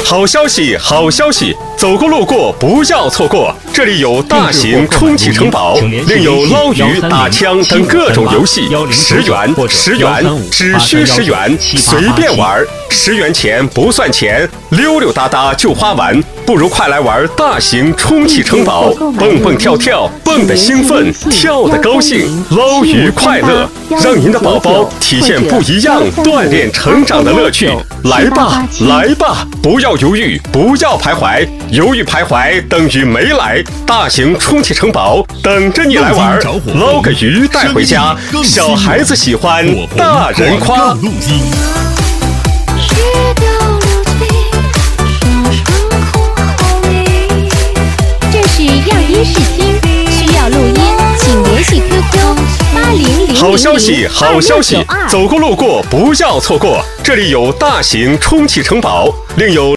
好消息，好消息！走过路过不要错过，这里有大型充气城堡，另有捞鱼、打枪等各种游戏，10元，10元，只需10元，随便玩。10元钱不算钱，溜溜达达就花完，不如快来玩大型充气城堡，蹦蹦跳跳，蹦得兴奋，跳得高兴，捞鱼快乐，让您的宝宝体现不一样锻炼成长的乐趣。来吧，来吧，不要犹豫，不要徘徊，犹豫徘徊等于没来。大型充气城堡等着你来玩，捞个鱼带回家，小孩子喜欢，大人夸。 这是样音试听，需要录音，请联系 QQ 8000。 好消息，好消息！走过路过不要错过，这里有大型充气城堡，另有